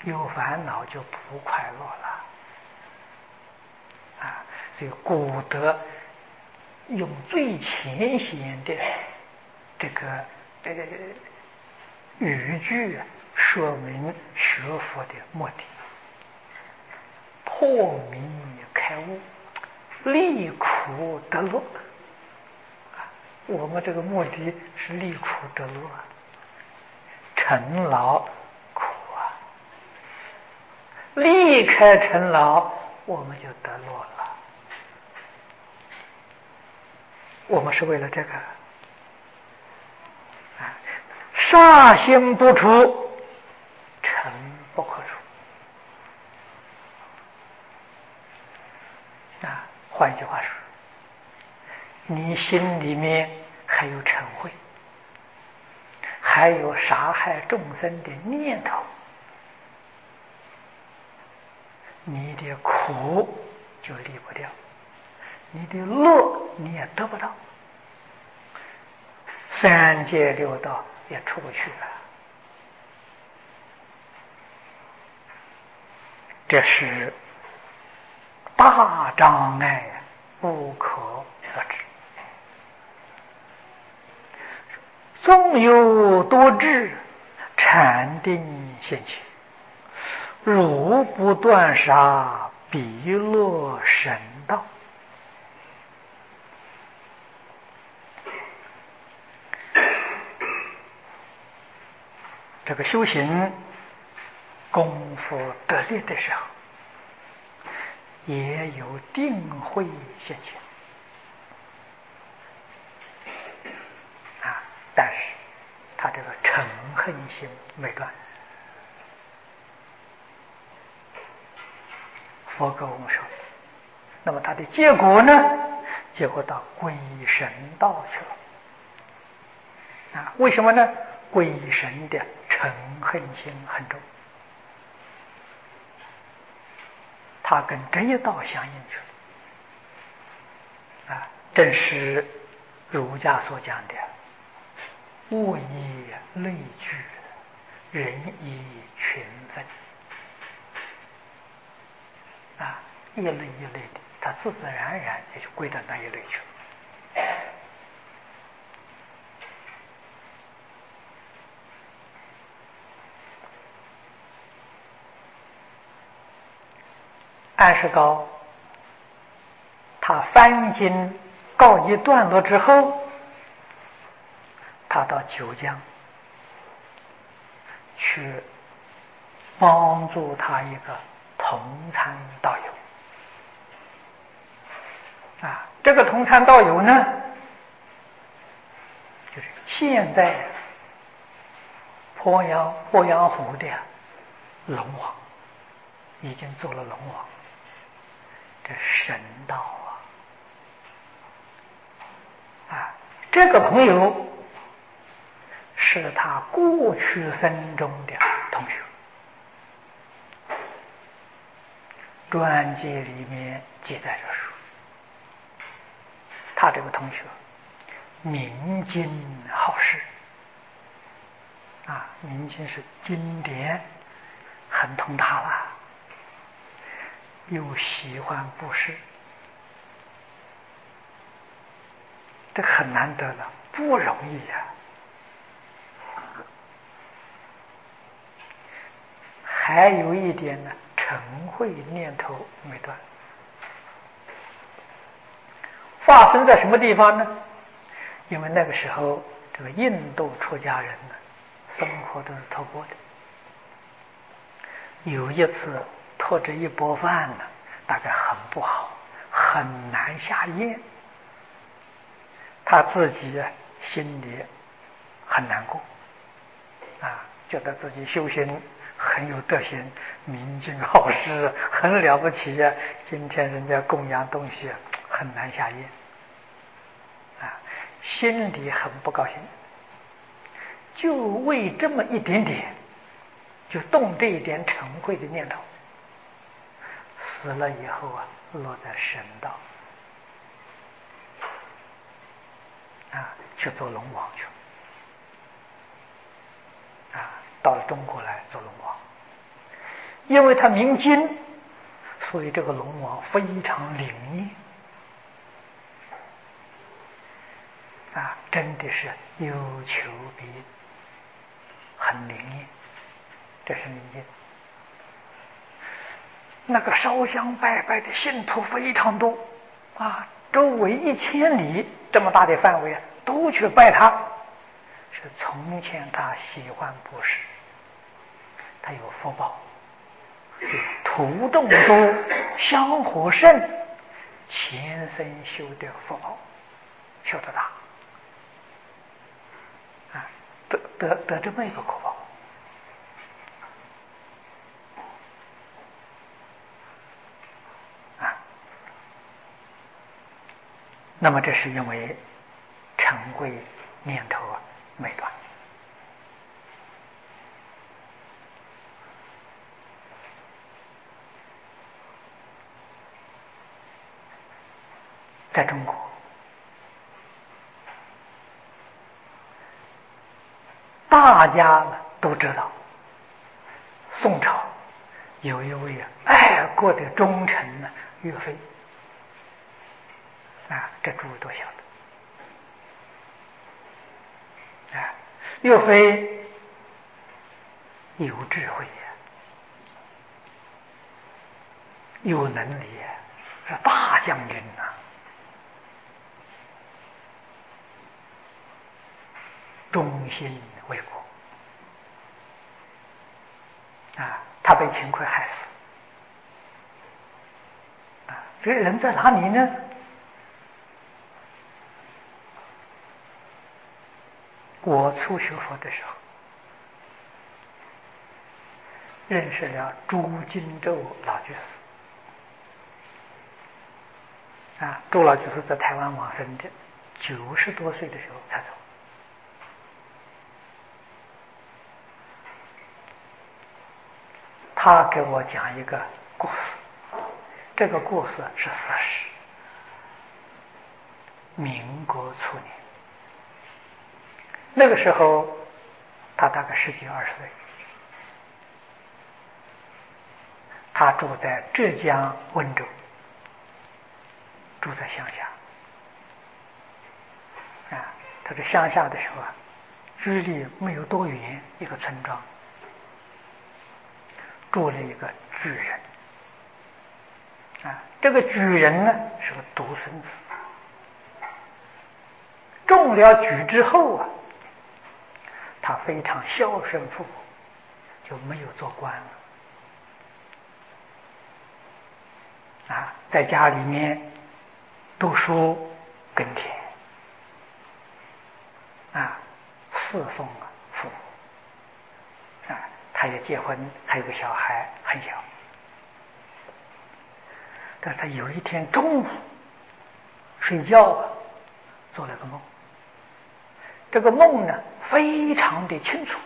有烦恼就不快乐了啊！所以古德用最浅显的这个语句说明学佛的目的：破迷开悟，离苦得乐。我们这个目的是离苦得乐，尘劳苦啊，离开尘劳，我们就得乐了。我们是为了这个啊，杀心不除，尘不可除啊。换一句话说，你心里面还有嗔恚，还有杀害众生的念头，你的苦就离不掉，你的乐你也得不到，三界六道也出不去了。这是大障碍，不可得知。纵有多智，禅定现前，如不断杀，必落神道。这个修行功夫得力的时候，也有定慧现前啊，但是他这个嗔恨心没断。佛跟我们说，那么他的结果呢？结果到归神道去了啊？为什么呢？归神的嗔恨心很重，他跟这一道相应去了啊！正是儒家所讲的物以类聚，人以群分啊，一类一类的，他自自然然也就归到那一类去了。安世高他翻经告一段落之后，他到九江去帮助他一个同参道友啊。这个同参道友呢，就是现在鄱阳湖的龙王，已经做了龙王，这神道啊！这个朋友是他过去生中的同学，传记里面记载着说，他这个同学明经好事啊，明经是经典很通达了，又喜欢布施，这很难得了，不容易呀。还有一点呢，嗔恚念头没断。发生在什么地方呢？因为那个时候这个印度出家人呢，生活都是托钵的。有一次托着一钵饭呢，大概很不好，很难下咽，他自己心里很难过啊，觉得自己修行很有德行，明经好事，很了不起呀。今天人家供养东西很难下咽啊，心里很不高兴，就为这么一点点，就动这一点嗔恚的念头，死了以后啊，落在神道啊，去做龙王去啊，到了中国来做龙王。 因为他明经，所以这个龙王非常灵验啊，真的是有求必应，很灵验，这是明经。那个烧香拜拜的信徒非常多啊，周围1000里这么大的范围都去拜他，是从前他喜欢布施，他有福报，土动多，香火盛，前生修的福报修得大啊，得这么一个果报。那么这是因为嗔恚念头没断。在中国，大家都知道，宋朝有一位爱国的忠臣岳飞啊，这诸位都晓得啊。岳飞有智慧有能力是大将军呐。忠心为国啊，他被秦桧害死啊，这人在哪里呢？我初学佛的时候，认识了朱金洲老居士啊，朱老居士在台湾往生的，90多岁的时候才走。他给我讲一个故事，这个故事是事实。民国初年，那个时候他大概10几20岁，他住在浙江温州，住在乡下啊。他在乡下的时候距离没有多远一个村庄，住了一个举人啊。这个举人呢是个独生子，中了举之后他非常孝顺父母，就没有做官了啊，在家里面读书耕田啊，侍奉父母啊。他也结婚，还有个小孩很小。但是他有一天中午睡觉做了个梦，这个梦呢非常的清楚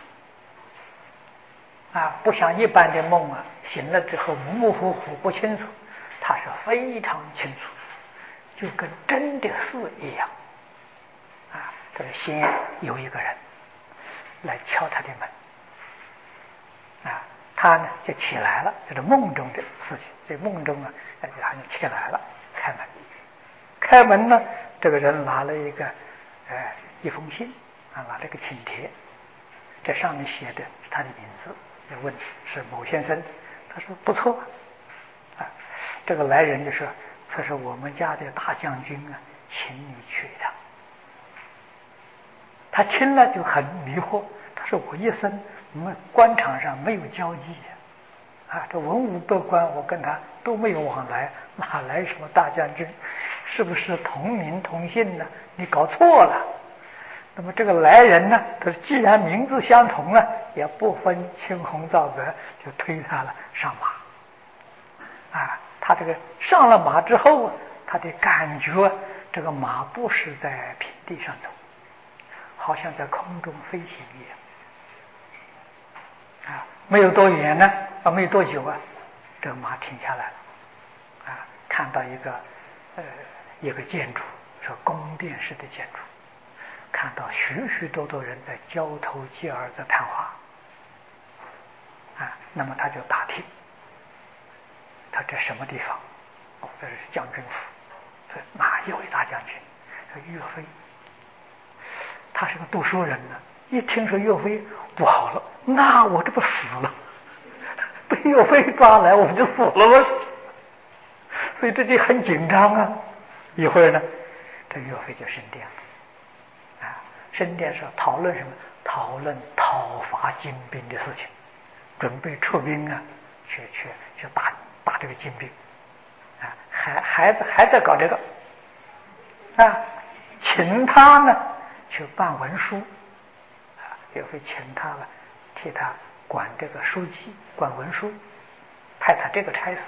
啊，不像一般的梦醒了之后模模糊糊不清楚，他是非常清楚，就跟真的事一样啊。这个先有一个人来敲他的门啊，他呢就起来了，这是梦中的事情。在梦中他就起来了，开门呢，这个人拿了一封信拿了个请帖，这上面写的是他的名字，就问是某先生，他说不错啊。这个来人就说是我们家的大将军请你去一趟。他听了就很迷惑，他说我一生官场上没有交际啊，这文武百官我跟他都没有往来，哪来什么大将军？是不是同名同姓呢？你搞错了。那么这个来人呢，他说既然名字相同了，也不分青红皂白，就推他了上马啊。他这个上了马之后他的感觉这个马不是在平地上走，好像在空中飞行一样啊。没有多远呢没有多久这个马停下来了啊，看到一个建筑，是宫殿式的建筑，看到许许多多人在交头接耳在谈话啊。那么他就打听这什么地方？哦，这是将军府。这哪一位大将军？岳飞。他是个读书人呢，一听说岳飞不好了，那我这不死了？被岳飞抓来，我们就死了吗？所以这就很紧张啊。一会儿呢，这岳飞就升殿了。升殿是讨论什么？讨论讨伐金兵的事情，准备出兵啊，去打这个金兵。还在搞这个。请他呢去办文书。岳飞请他了，替他管这个书记，管文书，派他这个差事。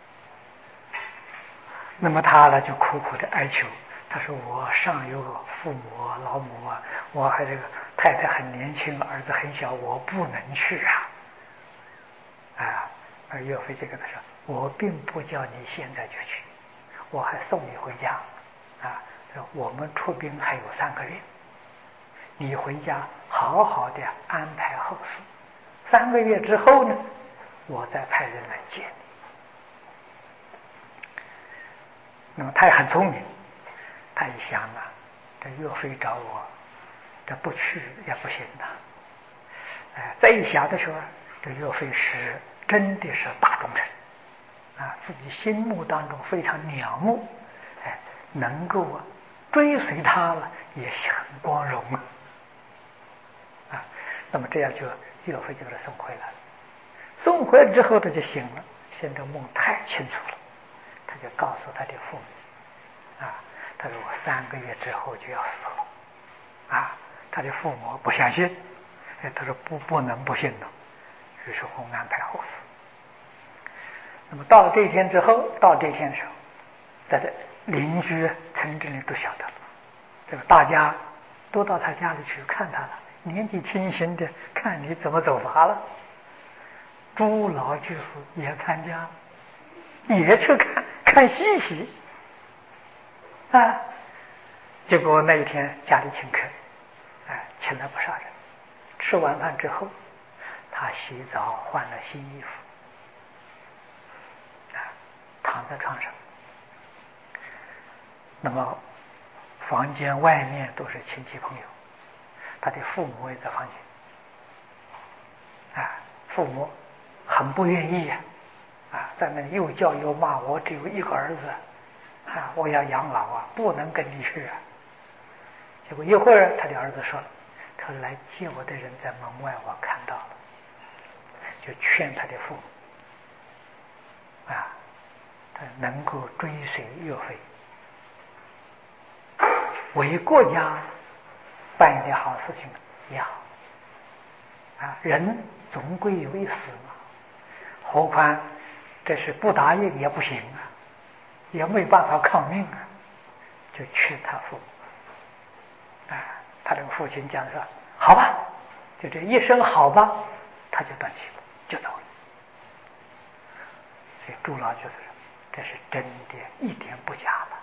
那么他呢就苦苦的哀求，他说我上有父母老母啊，我还这个太太很年轻，儿子很小，我不能去啊。而岳飞这个他说，我并不叫你现在就去，我还送你回家我们出兵还有3个月，你回家好好的安排后事，3个月之后呢，我再派人来接你。那么他也很聪明，他一想这岳飞找我，这不去也不行再一想的时候，这岳飞是真的是大忠臣自己心目当中非常仰慕，能够追随他了也很光荣那么这样就岳飞就把他送回来了。送回来之后他就醒了，现在梦太清楚了，他就告诉他的父母他说我3个月之后就要死了他的父母不相信，他说不能不信的。于是乎安排后事。那么到了这一天之后，到这一天的时候，在这邻居村镇里都晓得了，这个大家都到他家里去看他了，年纪轻轻的，看你怎么走法了。朱老居士也参加，也去看稀奇结果那一天家里请客，请了不少人。吃完饭之后，他洗澡换了新衣服，躺在床上。那么房间外面都是亲戚朋友，他的父母也在房间父母很不愿意在那里又叫又骂，我只有一个儿子我要养老不能跟你去结果一会儿他的儿子说了，他说来接我的人在门外，我看到了，就劝他的父母他能够追随岳飞，为国家办一点好事情也好人总归有一死嘛，何况这是不答应也不行也没办法抗命就劝他父母他这个父亲讲说好吧，就这一声好吧，他就断气了，就走了。所以朱老居士说这是真的，一点不假了。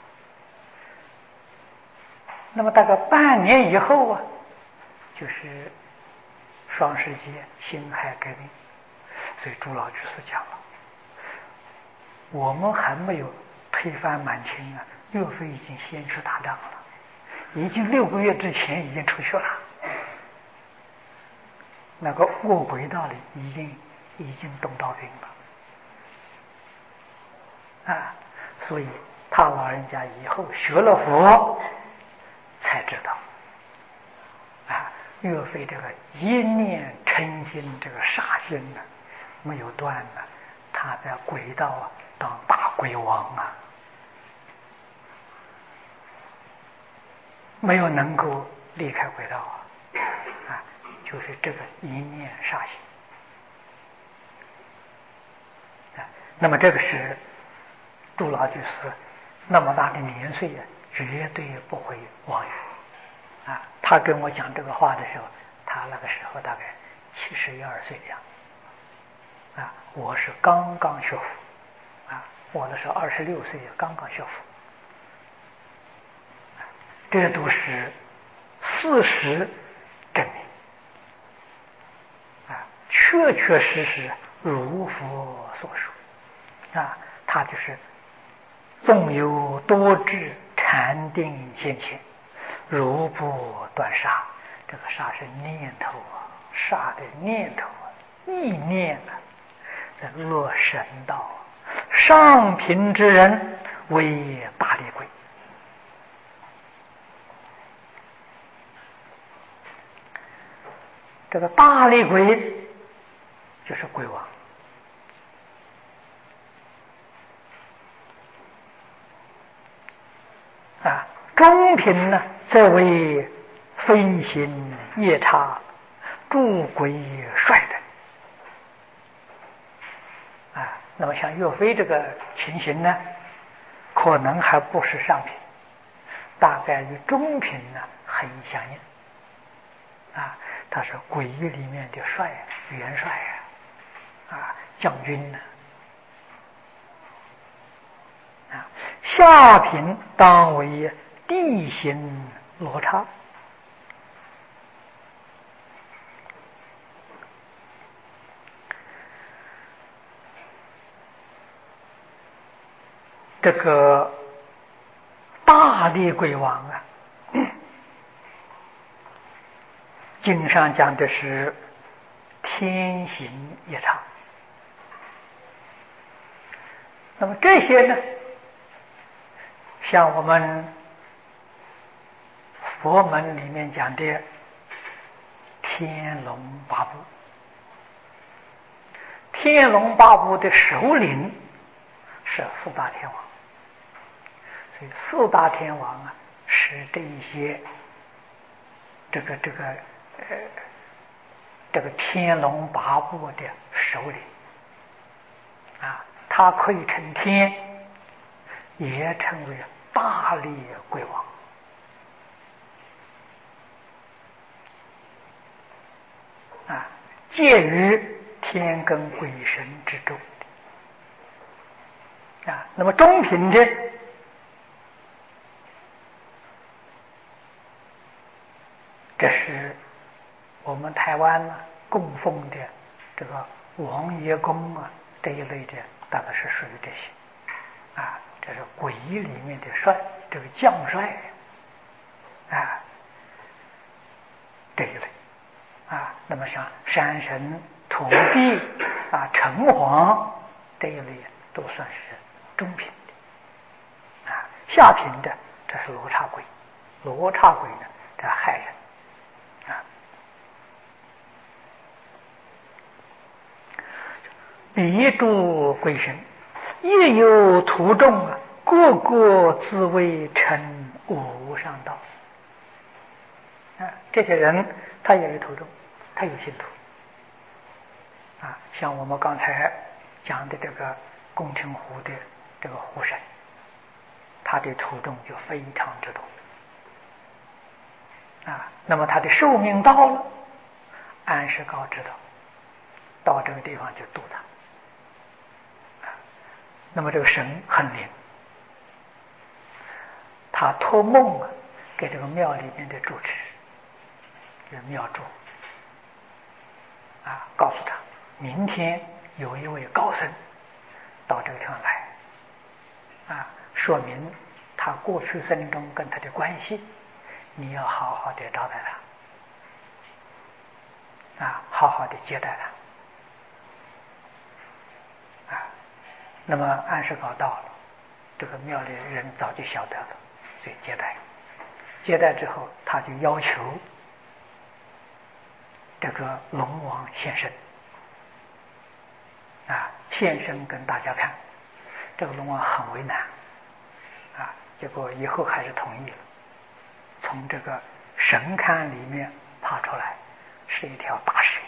那么大概半年以后就是双十节辛亥革命，所以朱老居士讲了，我们还没有推翻满清岳飞已经先去打仗了，已经6个月之前已经出去了，那个卧轨道里已经动刀兵了所以他老人家以后学了佛才知道岳飞这个一念嗔心，这个杀心没有断他在轨道当大鬼王没有能够离开轨道就是这个一念杀心那么这个是朱老居士那么大的年岁绝对不会忘于他跟我讲这个话的时候，他那个时候大概71、2岁这样我是刚刚学佛我的时候26岁刚刚学佛这都是事实证明确确实实如佛所说他就是纵有多智禅定现前，如不断杀。这个杀是念头啊，杀的念头啊，意念啊，这恶神道。上品之人为大厉鬼。这个大厉鬼就是鬼王啊。中品呢，则为飞行夜叉、诸鬼帅等啊。那么像岳飞这个情形呢，可能还不是上品，大概与中品呢很相应啊。他是鬼里面的帅元帅啊，将军呢啊。下品当为地形罗刹。这个大厉鬼王啊，经上讲的是天行夜叉。那么这些呢，像我们佛门里面讲的天龙八部，天龙八部的首领是四大天王。所以四大天王啊，是这一些这个天龙八部的首领啊。他可以称天，也称为大厉鬼王啊，介于天跟鬼神之中啊。那么中品的这是我们台湾呢供奉的这个王爷公啊，这一类的大概是属于这些啊。这是鬼里面的帅，这个将帅啊，这一类啊。那么像山神、土地啊、城隍这一类都算是中品的啊。下品的这是罗刹鬼，罗刹鬼呢这害人啊。彼诸鬼神亦有徒众啊，个个自谓称无上道啊。这些人他也有徒众，他有信徒啊。像我们刚才讲的这个宫廷湖的这个湖神，他的徒众就非常之多啊。那么他的寿命到了，安世高知道，到这个地方就度他。那么这个神很灵，他托梦啊给这个庙里面的主持，就是庙主啊，告诉他明天有一位高僧到这个地方来啊，说明他过去生中跟他的关系，你要好好的招待他啊，好好的接待他。那么安世高到了，这个庙里人早就晓得了，所以接待。接待之后，他就要求这个龙王现身啊，现身跟大家看。这个龙王很为难啊，结果以后还是同意了。从这个神龛里面爬出来，是一条大蛇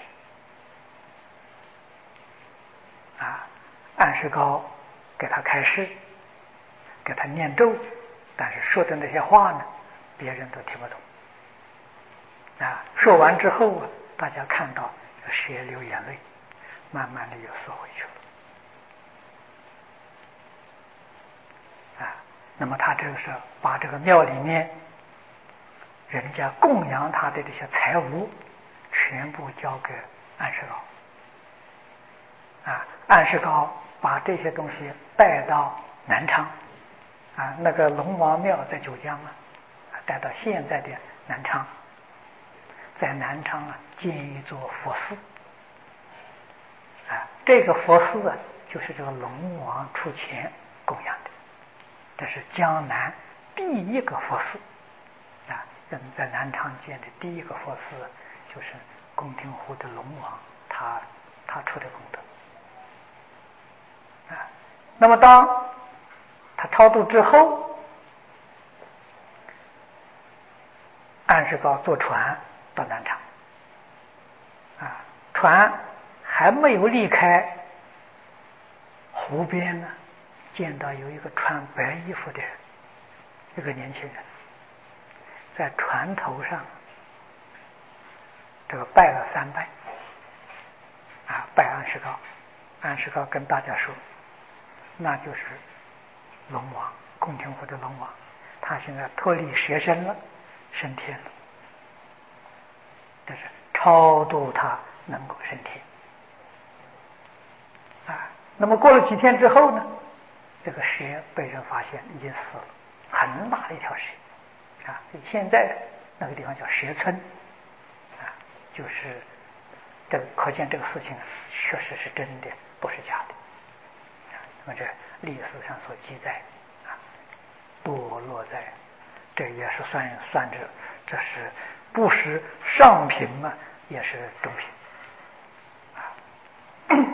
啊。安世高给他开示，给他念咒，但是说的那些话呢，别人都听不懂啊。说完之后啊，大家看到蛇流眼泪，慢慢的又缩回去了啊。那么他这个是把这个庙里面人家供养他的这些财物全部交给安世高啊。安世高把这些东西带到南昌，那个龙王庙在九江带到现在的南昌，在南昌建一座佛寺，这个佛寺就是这个龙王出钱供养的，这是江南第一个佛寺人在南昌建的第一个佛寺，就是宫廷湖的龙王他出的功德那么当他超度之后，安世高坐船到南昌船还没有离开湖边呢，见到有一个穿白衣服的人，一个年轻人在船头上这个拜了3拜拜安世高。安世高跟大家说，那就是龙王，宫廷湖的龙王，他现在脱离蛇身了，升天了，但是超度他能够升天那么过了几天之后呢，这个蛇被人发现已经死了，很大的一条蛇现在那个地方叫蛇村就是这个，可见这个事情确实是真的，不是假的那么这历史上所记载堕落在这也是算这是不是上品也是中品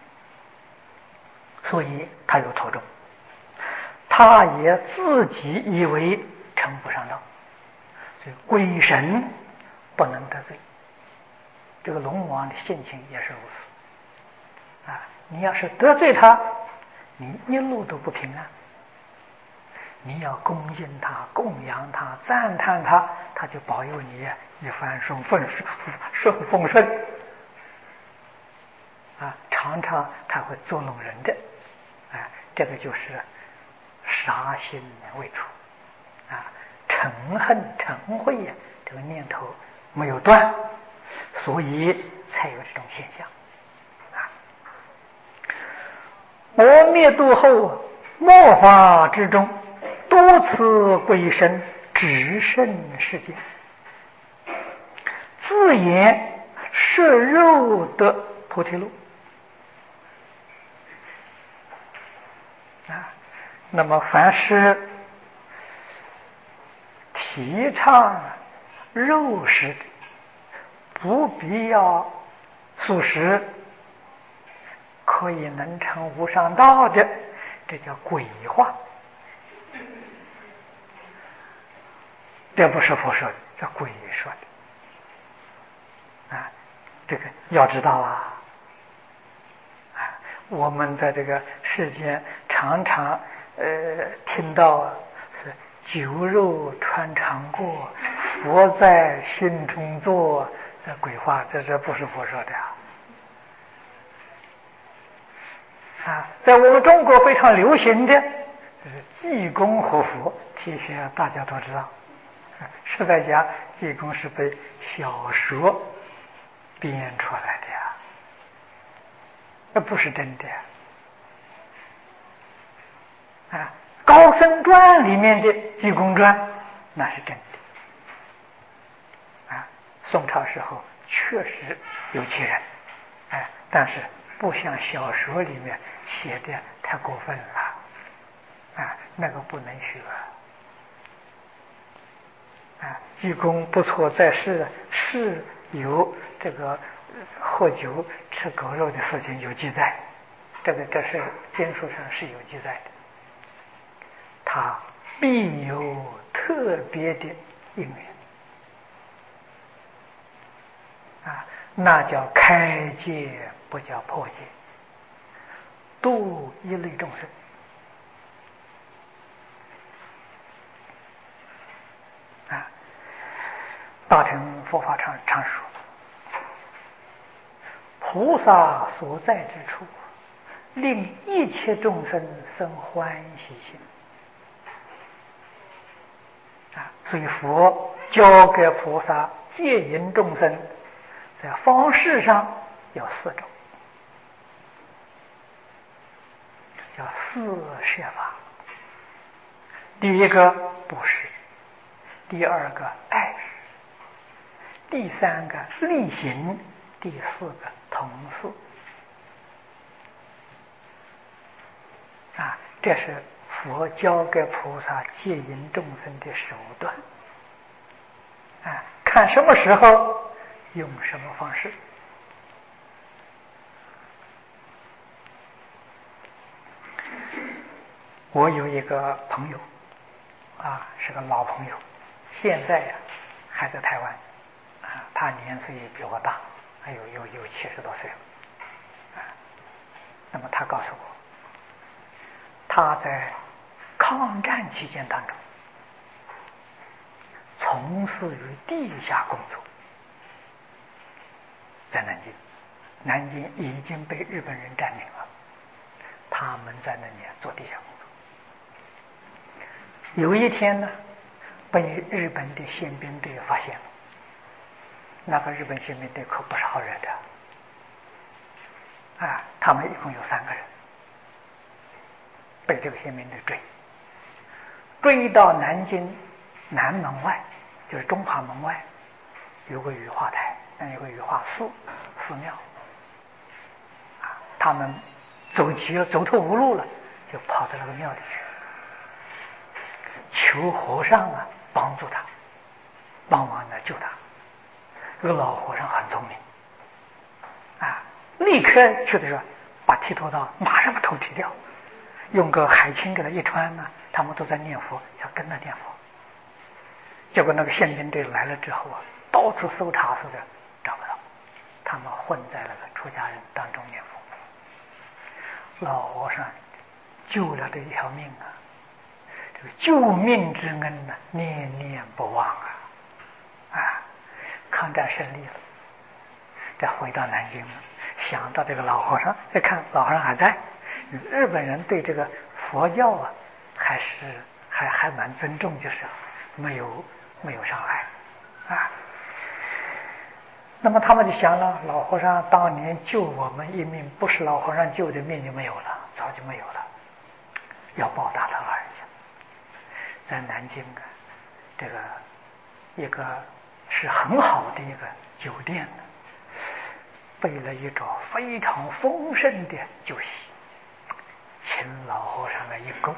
所以他有头重，他也自己以为称不上道，所以鬼神不能得罪。这个龙王的性情也是如此你要是得罪他，你一路都不平安。你要恭敬他、供养他、赞叹他，他就保佑你一帆风顺常常他会捉弄人的这个就是杀心未除嗔恨嗔恚这个念头没有断，所以才有这种现象我灭度后末法之中，多次鬼神直胜世界，自言摄肉得菩提路那么凡是提倡肉食的，不必要素食，可以能成无上道的，这叫鬼话，这不是佛说的，这鬼说的这个要知道我们在这个世间常常听到是酒肉穿肠过，佛在心中坐，这鬼话，这不是佛说的在我们中国非常流行的就是济公活佛，这些大家都知道实在讲济公是被小说编出来的那不是真的高僧传里面的济公传那是真的宋朝时候确实有其人但是不像小说里面写的太过分了那个不能学济公不错，在世是有这个喝酒吃狗肉的事情有记载，这是经书上是有记载的，他必有特别的因缘那叫开戒，不叫破戒，度一类众生大乘佛法常说，菩萨所在之处，令一切众生生欢喜心所以佛教给菩萨戒引众生，在方式上有4种叫四摄法。第一个布施，第二个爱语，第三个力行，第四个同事。这是佛教给菩萨戒引众生的手段。看什么时候用什么方式。我有一个朋友是个老朋友，现在还在台湾他年岁比我大，有70多岁了那么他告诉我，他在抗战期间当中从事于地下工作，在南京已经被日本人占领了，他们在那里做地下工作。有一天呢，被日本的宪兵队发现了。那个日本宪兵队可不是好惹的他们一共有3个人，被这个宪兵队追到南京南门外，就是中华门外有个雨化台，有个雨化寺庙他们走投无路了，就跑到那个庙里去求和尚帮助他，帮忙救他。这个老和尚很聪明立刻去的时候把剃头刀马上把头剃掉，用个海青给他一穿他们都在念佛，要跟他念佛。结果那个宪兵队来了之后到处搜查似的找不到，他们混在那个出家人当中念佛。老和尚救了这一条命这个救命之恩念念不忘抗战胜利了，再回到南京了，想到这个老和尚，再看老和尚还在，日本人对这个佛教还蛮尊重，就是没有伤害那么他们就想了，老和尚当年救我们一命，不是老和尚救的命就没有了，早就没有了，要报答他一下。在南京这个一个是很好的一个酒店备了一桌非常丰盛的酒席，请老和尚来应供。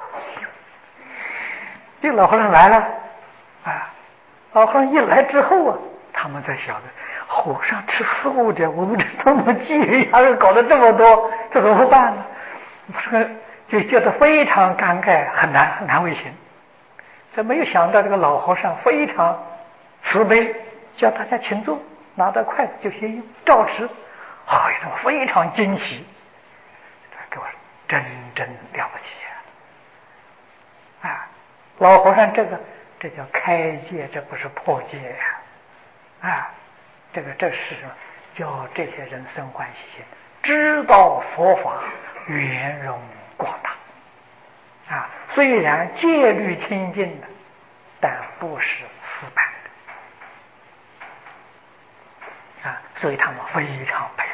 这老和尚来了老和尚一来之后他们在想着和尚吃素的，我们这么忌还是搞得这么多，这怎么办呢？就觉得非常尴尬，很难为情。这没有想到这个老和尚非常慈悲，叫大家请坐，拿到筷子就先用，照吃。非常惊喜，给我真了不起老和尚这叫开戒，这不是破戒这是叫这些人生欢喜心，知道佛法圆融广大虽然戒律清净的，但不是死板的所以他们非常佩服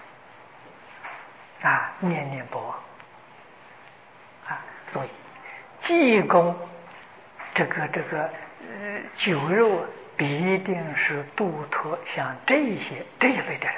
念念不忘所以济公这个酒肉必定是度脱像这一类的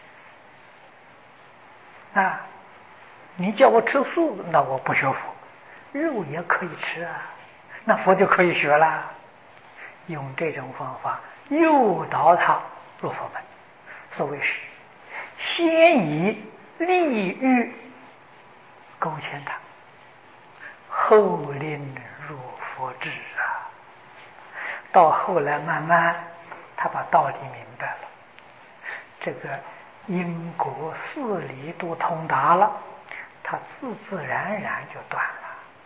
人你叫我吃素，那我不学佛，肉也可以吃那佛就可以学了。用这种方法诱导他入佛门，所谓是先以利欲勾牵他，后令入佛智到后来慢慢他把道理明白了，这个因果事理都通达了，他自自然就断了。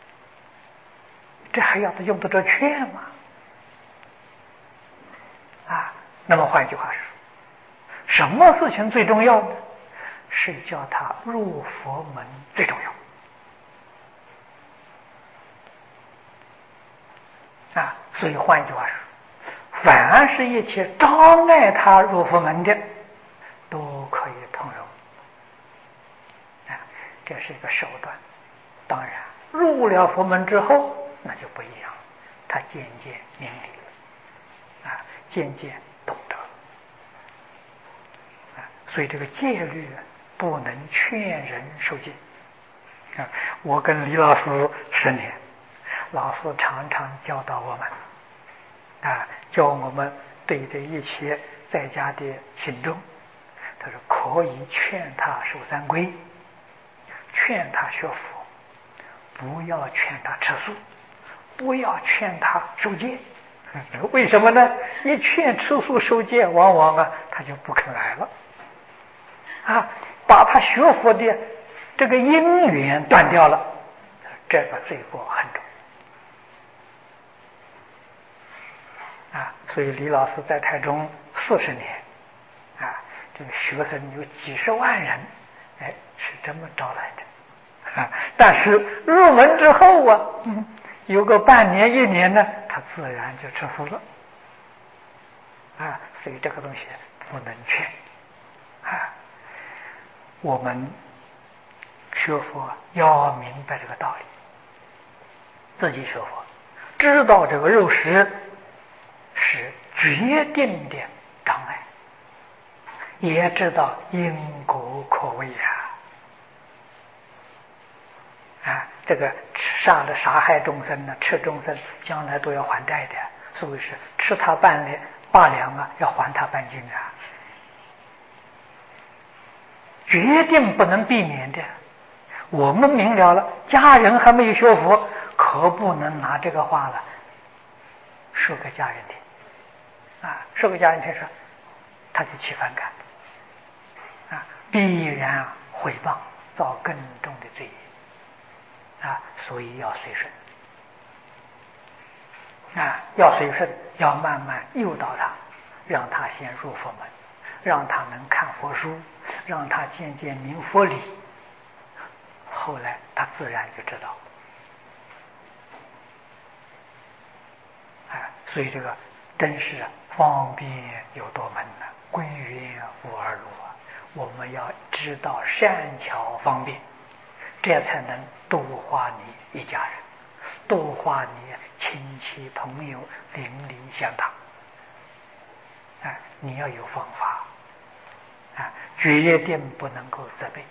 这还要他用得着劝吗？那么换句话说，什么事情最重要呢？是叫他入佛门最重要所以换句话说，凡是一切障碍他入佛门的都可以通融这是一个手段当然入了佛门之后，那就不一样，他渐渐明理了，渐渐懂得了，所以这个戒律不能劝人受戒。我跟李老师10年，老师常常教导我们，教我们对这一切在家的信众，他说可以劝他守三规，劝他学佛，不要劝他吃素，不要劝他受戒。为什么呢？一劝吃素受戒，往往他就不肯来了，把他学佛的这个因缘断掉了，这个罪过很重。所以李老师在台中40年，这个学生有几十万人，是这么招来的，但是入门之后有个半年1年呢，他自然就吃素了，所以这个东西不能劝，我们学佛要明白这个道理，自己学佛知道这个肉食是决定的障碍，也知道因果可畏这个杀害众生呢，吃众生将来都要还债的，所以是吃他8两要还他半斤决定不能避免的。我们明了，家人还没有学佛，可不能拿这个话了说给家人听，说给家人听说，他就起反感，必然毁谤，造更重的罪业，所以要随顺，要随顺，要慢慢诱导他，让他先入佛门，让他能看佛书，让他渐渐明佛理，后来他自然就知道。所以这个真是方便有多门归元无二路我们要知道善巧方便，这才能度化你一家人，度化你亲戚朋友邻里乡党。你要有方法，决定不能够责备。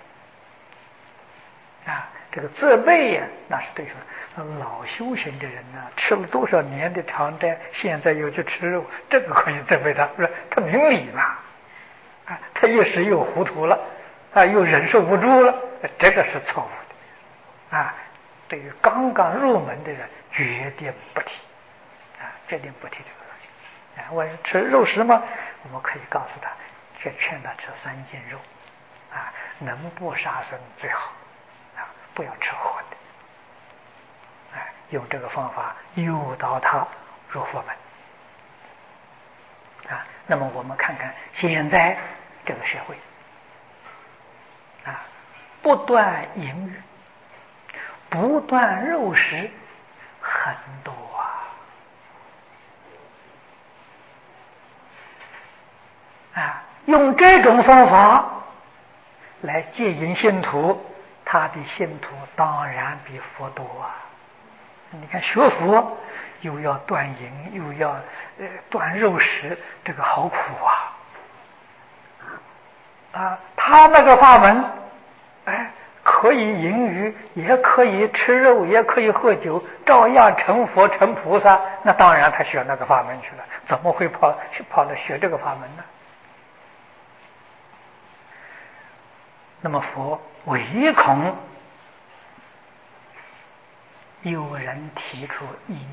这个责备那是对说老修行的人吃了多少年的长斋，现在又去吃肉，这个可以责备他，他明理嘛，他一时又糊涂了，又忍受不住了，这个是错误的，对于刚刚入门的人，决定不提，决定不提这个东西。我吃肉食吗？我们可以告诉他，劝他吃3斤肉，能不杀生最好，不要吃活的，用这个方法诱导他入佛门。那么我们看看现在这个社会，不断淫欲，不断肉食，很多用这种方法来戒引信徒，他的信徒当然比佛多你看学佛又要断淫，又要断肉食，这个好苦他那个法门可以淫欲，也可以吃肉，也可以喝酒，照样成佛成菩萨，那当然他学那个法门去了，怎么会跑来学这个法门呢？那么佛唯恐有人提出异议，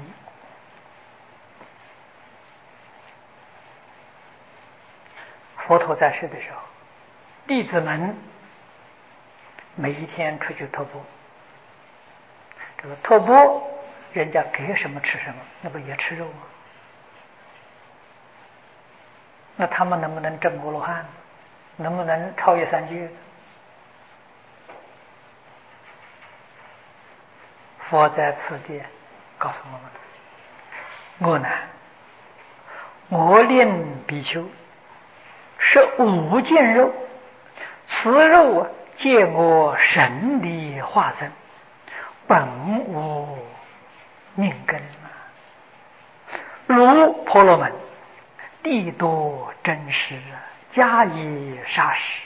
佛陀在世的时候，弟子们每一天出去托钵，这个托钵人家给什么吃什么，那不也吃肉吗？那他们能不能证阿罗汉？能不能超越三界？佛在此地告诉我们：我呢，我令比丘食5件肉，此肉见我神力化身， 本无命根啊。如婆罗门，地多真实，加以杀食，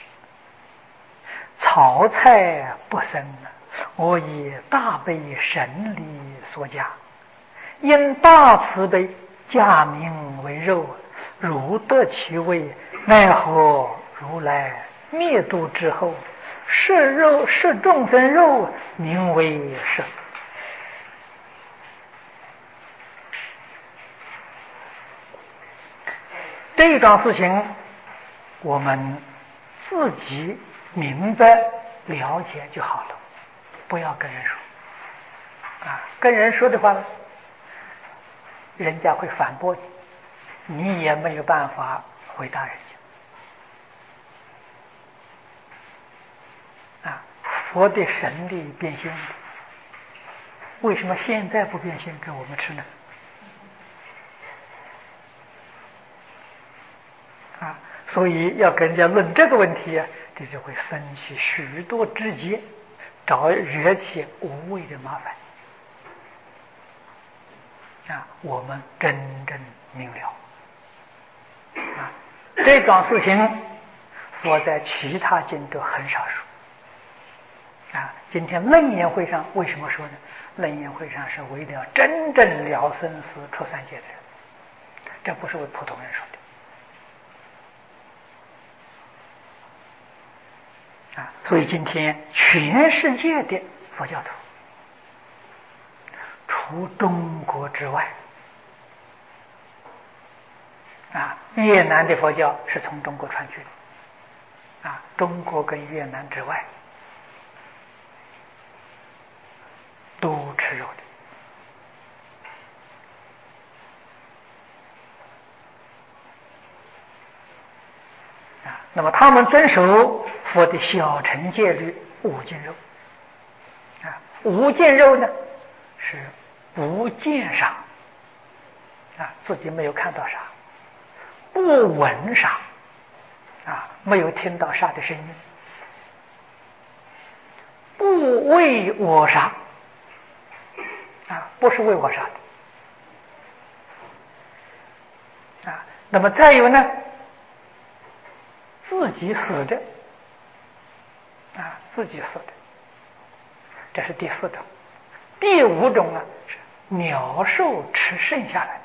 草菜不生，我以大悲神力所加，因大慈悲加名为肉，如得其味，奈何如来灭度之后，是众生肉，名为食子。这一桩事情，我们自己明白了解就好了，不要跟人说。跟人说的话呢，人家会反驳你，你也没有办法回答人家。佛的神力变现的，为什么现在不变现给我们吃呢？所以要跟人家论这个问题这就会生起许多枝节，惹起无谓的麻烦。我们真正明了。这桩事情佛在其他经都很少说。今天楞严会上为什么说呢？楞严会上是为了真正了生死出三界的人，这不是为普通人说的。所以今天全世界的佛教徒，除中国之外，越南的佛教是从中国传去的，中国跟越南之外都吃肉的。那么他们遵守佛的小乘戒律无见肉。无见肉呢是不见杀，自己没有看到杀，不闻杀，没有听到杀的声音，不为我杀，不是为我杀的。那么再有呢，自己死的，自己死的，这是第四种。第五种呢是鸟兽吃剩下来的。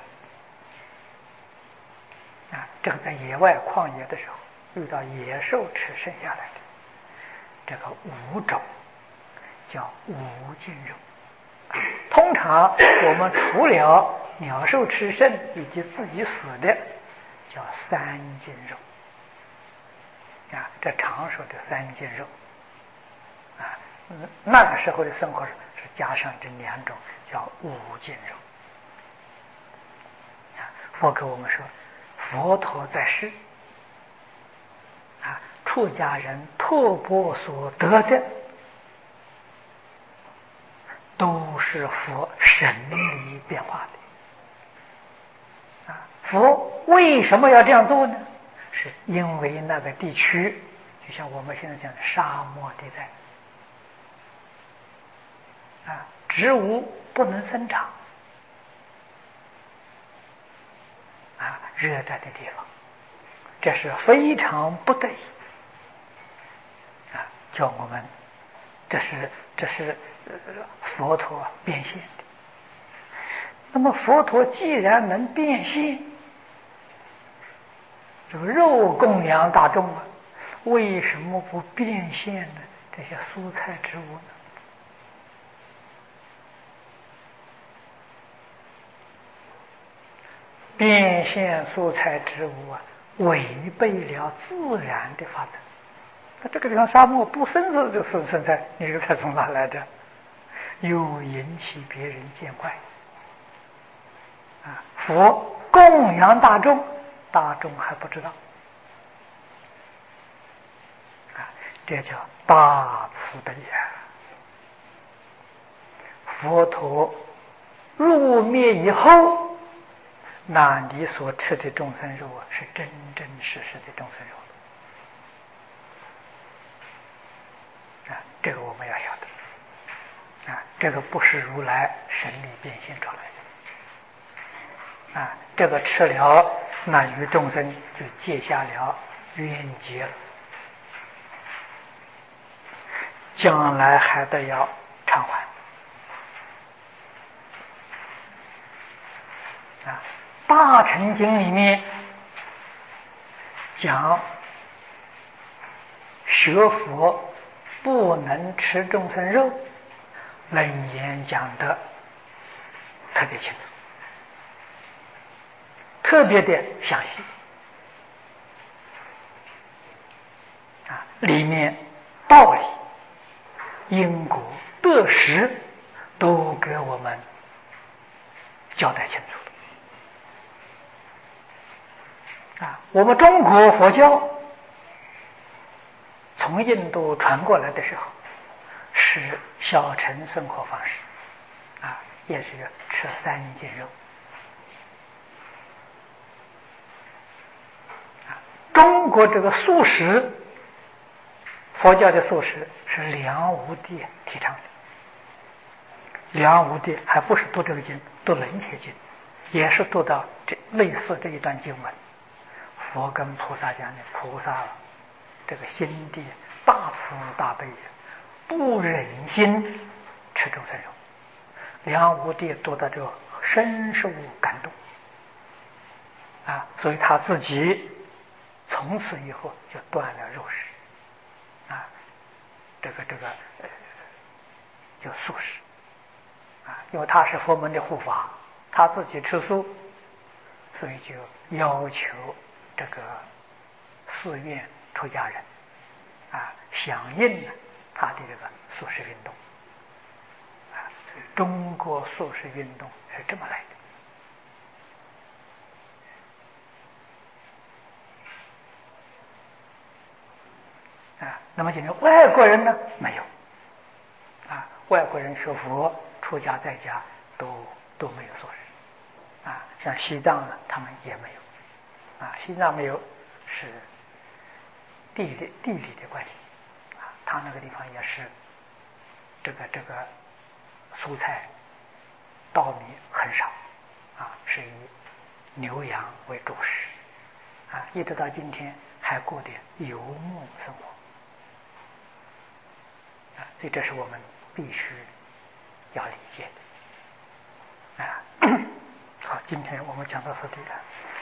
这个在野外旷野的时候遇到野兽吃剩下来的，这个五种叫无尽肉。通常我们除了鸟兽吃剩以及自己死的叫三尽肉。这常说的三尽肉。那个时候的生活是加上这两种叫无尽肉。佛给我们说，佛陀在世，出家人托钵所得的都是佛神力变化的。佛为什么要这样做呢？是因为那个地区就像我们现在讲的沙漠地带，植物不能生长，热带的地方，这是非常不得已，叫我们，这是佛陀变现的。那么佛陀既然能变现，这个肉供养大众为什么不变现呢？这些蔬菜植物呢？变现蔬菜植物违背了自然的法则。那这个地方沙漠不生这个生菜，你这个菜从哪来的？又引起别人见怪。佛供养大众，大众还不知道。这叫大慈悲呀！佛陀入灭以后，那你所吃的众生肉是真真实实的众生肉。这个我们要晓得。 这个不是如来神力变现出来的啊！这个吃了，那与众生就结下了冤结了，将来还得要偿还啊！大乘经里面讲学佛不能吃众生肉，楞严讲的特别清楚，特别的详细啊，里面道理、因果、得失都给我们交代清楚了啊。我们中国佛教从印度传过来的时候，是小乘生活方式啊，也是吃3斤肉啊。中国这个素食，佛教的素食是梁武帝提倡的。梁武帝还不是读这个经，读《楞伽经》，也是读到类似这一段经文。佛跟菩萨讲的，菩萨这个心地大慈大悲，不忍心吃众生肉。梁武帝读到这个深受感动啊，所以他自己从此以后就断了肉食啊，这个就素食啊，因为他是佛门的护法，他自己吃素，所以就要求这个寺院出家人啊响应他的这个素食运动啊，所以中国素食运动是这么来的啊。那么现在外国人呢没有啊，外国人学佛出家在家都没有素食啊，像西藏呢他们也没有啊，西藏没有是地理的关系啊，他那个地方也是这个蔬菜稻米很少啊，是以牛羊为主食啊，一直到今天还过的游牧生活啊，所以这是我们必须要理解的啊。好，今天我们讲到此地了。